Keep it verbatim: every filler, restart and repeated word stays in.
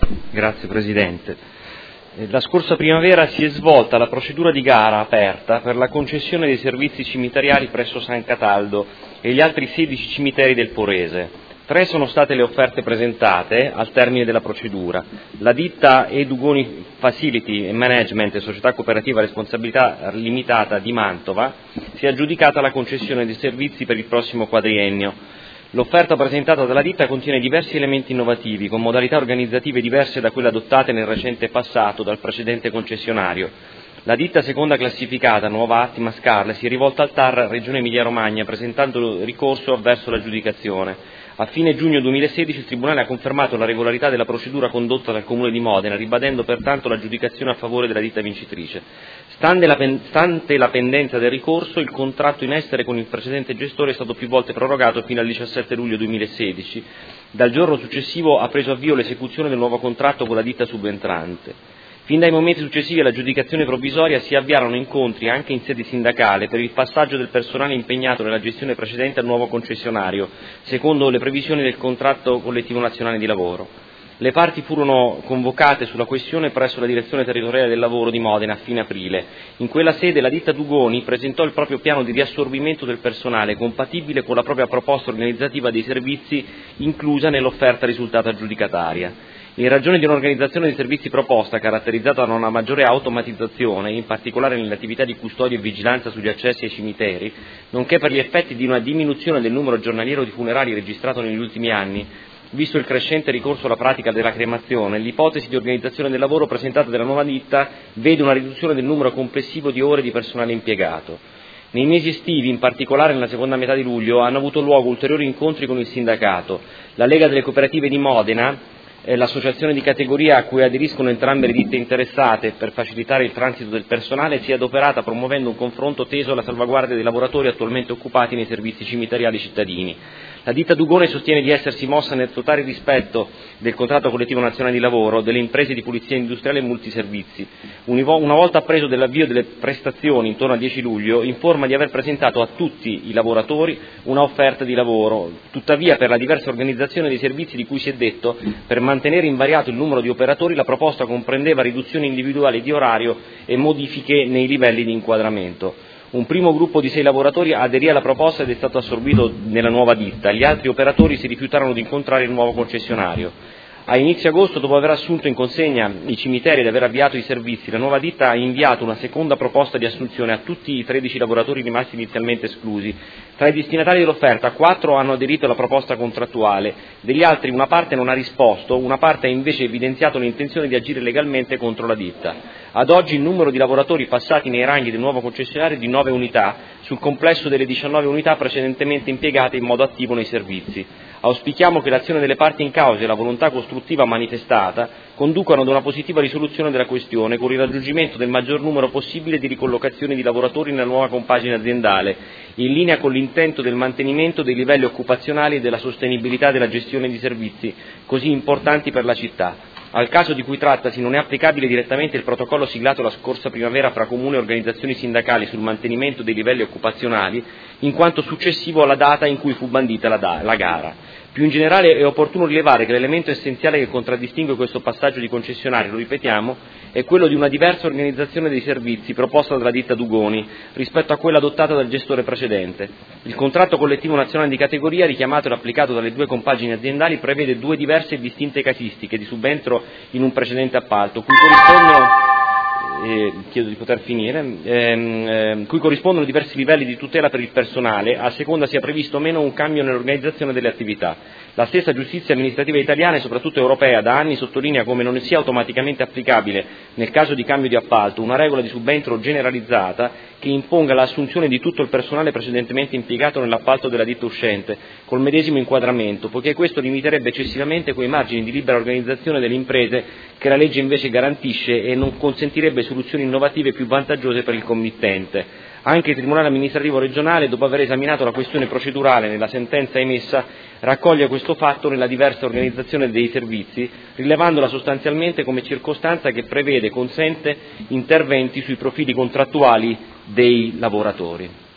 Grazie Presidente. La scorsa primavera si è svolta la procedura di gara aperta per la concessione dei servizi cimiteriali presso San Cataldo e gli altri sedici cimiteri del Porese. Tre sono state le offerte presentate al termine della procedura. La ditta Edugoni Facility Management e Società Cooperativa a Responsabilità Limitata di Mantova si è aggiudicata la concessione dei servizi per il prossimo quadriennio. L'offerta presentata dalla ditta contiene diversi elementi innovativi, con modalità organizzative diverse da quelle adottate nel recente passato dal precedente concessionario. La ditta seconda classificata, Nuova Attima Scarle, si è rivolta al T A R Regione Emilia-Romagna presentando ricorso avverso l'aggiudicazione. A fine giugno duemilasedici il Tribunale ha confermato la regolarità della procedura condotta dal Comune di Modena, ribadendo pertanto l'aggiudicazione a favore della ditta vincitrice. Stante la, pen- stante la pendenza del ricorso, il contratto in essere con il precedente gestore è stato più volte prorogato fino al diciassette luglio duemilasedici. Dal giorno successivo ha preso avvio l'esecuzione del nuovo contratto con la ditta subentrante. Fin dai momenti successivi all'aggiudicazione provvisoria si avviarono incontri anche in sede sindacale per il passaggio del personale impegnato nella gestione precedente al nuovo concessionario, secondo le previsioni del contratto collettivo nazionale di lavoro. Le parti furono convocate sulla questione presso la direzione territoriale del lavoro di Modena a fine aprile. In quella sede la ditta Dugoni presentò il proprio piano di riassorbimento del personale compatibile con la propria proposta organizzativa dei servizi inclusa nell'offerta risultata aggiudicataria. In ragione di un'organizzazione dei servizi proposta caratterizzata da una maggiore automatizzazione, in particolare nelle attività di custodia e vigilanza sugli accessi ai cimiteri, nonché per gli effetti di una diminuzione del numero giornaliero di funerali registrato negli ultimi anni, visto il crescente ricorso alla pratica della cremazione, l'ipotesi di organizzazione del lavoro presentata dalla nuova ditta vede una riduzione del numero complessivo di ore di personale impiegato. Nei mesi estivi, in particolare nella seconda metà di luglio, hanno avuto luogo ulteriori incontri con il sindacato. La Lega delle Cooperative di Modena, l'associazione di categoria a cui aderiscono entrambe le ditte interessate per facilitare il transito del personale, si è adoperata promuovendo un confronto teso alla salvaguardia dei lavoratori attualmente occupati nei servizi cimiteriali cittadini. La ditta Dugone sostiene di essersi mossa nel totale rispetto del contratto collettivo nazionale di lavoro, delle imprese di pulizia industriale e multiservizi. Una volta appreso dell'avvio delle prestazioni intorno al dieci luglio, informa di aver presentato a tutti i lavoratori una offerta di lavoro. Tuttavia, per la diversa organizzazione dei servizi di cui si è detto, per mantenere invariato il numero di operatori, la proposta comprendeva riduzioni individuali di orario e modifiche nei livelli di inquadramento. Un primo gruppo di sei lavoratori aderì alla proposta ed è stato assorbito nella nuova ditta. Gli altri operatori si rifiutarono di incontrare il nuovo concessionario. A inizio agosto, dopo aver assunto in consegna i cimiteri ed aver avviato i servizi, la nuova ditta ha inviato una seconda proposta di assunzione a tutti i tredici lavoratori rimasti inizialmente esclusi. Tra i destinatari dell'offerta, quattro hanno aderito alla proposta contrattuale, degli altri una parte non ha risposto, una parte ha invece evidenziato l'intenzione di agire legalmente contro la ditta. Ad oggi il numero di lavoratori passati nei ranghi del nuovo concessionario è di nove unità, sul complesso delle diciannove unità precedentemente impiegate in modo attivo nei servizi. Auspichiamo che l'azione delle parti in causa e la volontà costruttiva manifestata conducano ad una positiva risoluzione della questione con il raggiungimento del maggior numero possibile di ricollocazioni di lavoratori nella nuova compagine aziendale, in linea con l'intento del mantenimento dei livelli occupazionali e della sostenibilità della gestione di servizi così importanti per la città. Al caso di cui trattasi non è applicabile direttamente il protocollo siglato la scorsa primavera fra Comune e organizzazioni sindacali sul mantenimento dei livelli occupazionali, in quanto successivo alla data in cui fu bandita la, da- la gara. Più in generale è opportuno rilevare che l'elemento essenziale che contraddistingue questo passaggio di concessionario, lo ripetiamo, è quello di una diversa organizzazione dei servizi proposta dalla ditta Dugoni rispetto a quella adottata dal gestore precedente. Il contratto collettivo nazionale di categoria, richiamato ed applicato dalle due compagini aziendali, prevede due diverse e distinte casistiche di subentro in un precedente appalto, cui corrispondono Eh, chiedo di poter finire, ehm, eh, cui corrispondono diversi livelli di tutela per il personale, a seconda sia previsto o meno un cambio nell'organizzazione delle attività. La stessa giustizia amministrativa italiana e soprattutto europea da anni sottolinea come non sia automaticamente applicabile, nel caso di cambio di appalto, una regola di subentro generalizzata che imponga l'assunzione di tutto il personale precedentemente impiegato nell'appalto della ditta uscente, col medesimo inquadramento, poiché questo limiterebbe eccessivamente quei margini di libera organizzazione delle imprese che la legge invece garantisce e non consentirebbe soluzioni innovative più vantaggiose per il committente. Anche il Tribunale amministrativo regionale, dopo aver esaminato la questione procedurale nella sentenza emessa, raccoglie questo fatto nella diversa organizzazione dei servizi, rilevandola sostanzialmente come circostanza che prevede e consente interventi sui profili contrattuali dei lavoratori.